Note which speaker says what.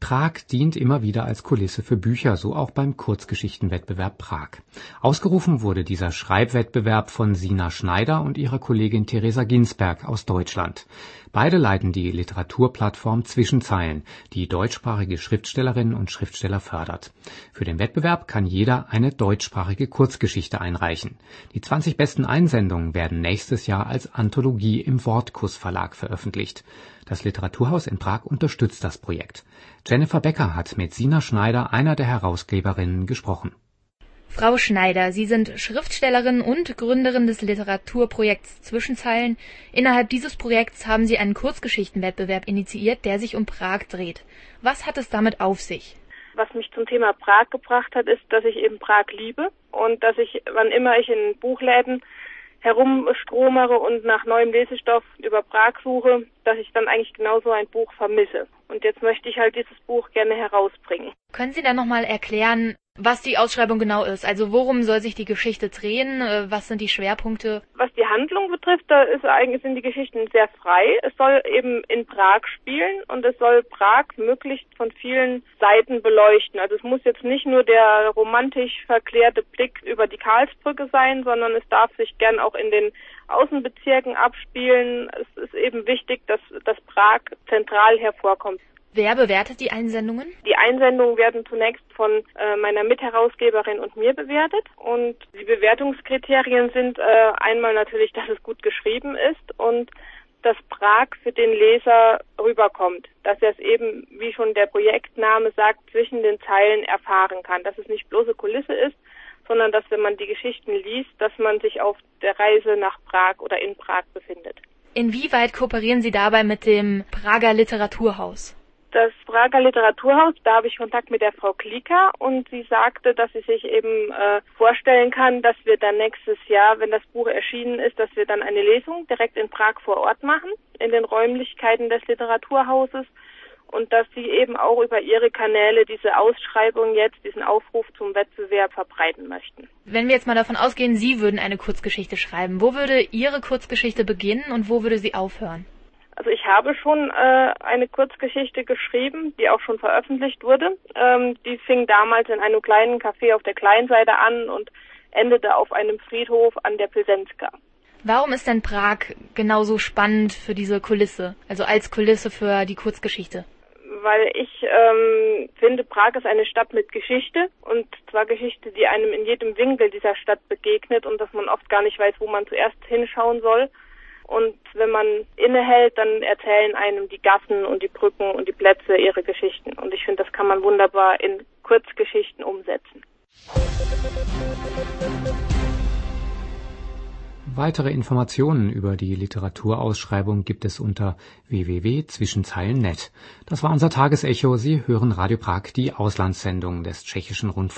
Speaker 1: Prag dient immer wieder als Kulisse für Bücher, so auch beim Kurzgeschichtenwettbewerb Prag. Ausgerufen wurde dieser Schreibwettbewerb von Sina Schneider und ihrer Kollegin Theresa Ginsberg aus Deutschland. Beide leiten die Literaturplattform Zwischenzeilen, die deutschsprachige Schriftstellerinnen und Schriftsteller fördert. Für den Wettbewerb kann jeder eine deutschsprachige Kurzgeschichte einreichen. Die 20 besten Einsendungen werden nächstes Jahr als Anthologie im Wortkuss Verlag veröffentlicht. Das Literaturhaus in Prag unterstützt das Projekt. Jennifer Becker hat mit Sina Schneider, einer der Herausgeberinnen, gesprochen.
Speaker 2: Frau Schneider, Sie sind Schriftstellerin und Gründerin des Literaturprojekts Zwischenzeilen. Innerhalb dieses Projekts haben Sie einen Kurzgeschichtenwettbewerb initiiert, der sich um Prag dreht. Was hat es damit auf sich?
Speaker 3: Was mich zum Thema Prag gebracht hat, ist, dass ich eben Prag liebe und dass ich, wann immer ich in Buchläden herumstromere und nach neuem Lesestoff über Prag suche, dass ich dann eigentlich genau so ein Buch vermisse. Und jetzt möchte ich halt dieses Buch gerne herausbringen.
Speaker 2: Können Sie dann nochmal erklären, was die Ausschreibung genau ist? Also worum soll sich die Geschichte drehen? Was sind die Schwerpunkte?
Speaker 3: Was die Handlung betrifft, sind die Geschichten sehr frei. Es soll eben in Prag spielen und es soll Prag möglichst von vielen Seiten beleuchten. Also es muss jetzt nicht nur der romantisch verklärte Blick über die Karlsbrücke sein, sondern es darf sich gern auch in den Außenbezirken abspielen. Es ist eben wichtig, dass Prag zentral hervorkommt.
Speaker 2: Wer bewertet die Einsendungen?
Speaker 3: Die Einsendungen werden zunächst von meiner Mitherausgeberin und mir bewertet. Und die Bewertungskriterien sind einmal natürlich, dass es gut geschrieben ist und dass Prag für den Leser rüberkommt. Dass er es eben, wie schon der Projektname sagt, zwischen den Zeilen erfahren kann. Dass es nicht bloße Kulisse ist, sondern dass, wenn man die Geschichten liest, dass man sich auf der Reise nach Prag oder in Prag befindet.
Speaker 2: Inwieweit kooperieren Sie dabei mit dem Prager Literaturhaus?
Speaker 3: Das Prager Literaturhaus, da habe ich Kontakt mit der Frau Klika und sie sagte, dass sie sich eben vorstellen kann, dass wir dann nächstes Jahr, wenn das Buch erschienen ist, dass wir dann eine Lesung direkt in Prag vor Ort machen, in den Räumlichkeiten des Literaturhauses und dass sie eben auch über ihre Kanäle diese Ausschreibung jetzt, diesen Aufruf zum Wettbewerb verbreiten möchten.
Speaker 2: Wenn wir jetzt mal davon ausgehen, Sie würden eine Kurzgeschichte schreiben, wo würde Ihre Kurzgeschichte beginnen und wo würde sie aufhören?
Speaker 3: Also ich habe schon eine Kurzgeschichte geschrieben, die auch schon veröffentlicht wurde. Die fing damals in einem kleinen Café auf der Kleinseite an und endete auf einem Friedhof an der Pilsenska.
Speaker 2: Warum ist denn Prag genauso spannend für diese Kulisse, also als Kulisse für die Kurzgeschichte?
Speaker 3: Weil ich finde, Prag ist eine Stadt mit Geschichte und zwar Geschichte, die einem in jedem Winkel dieser Stadt begegnet und dass man oft gar nicht weiß, wo man zuerst hinschauen soll. Und wenn man innehält, dann erzählen einem die Gassen und die Brücken und die Plätze ihre Geschichten. Und ich finde, das kann man wunderbar in Kurzgeschichten umsetzen.
Speaker 1: Weitere Informationen über die Literaturausschreibung gibt es unter www.zwischenzeilen.net. Das war unser Tagesecho. Sie hören Radio Prag, die Auslandssendung des Tschechischen Rundfunks.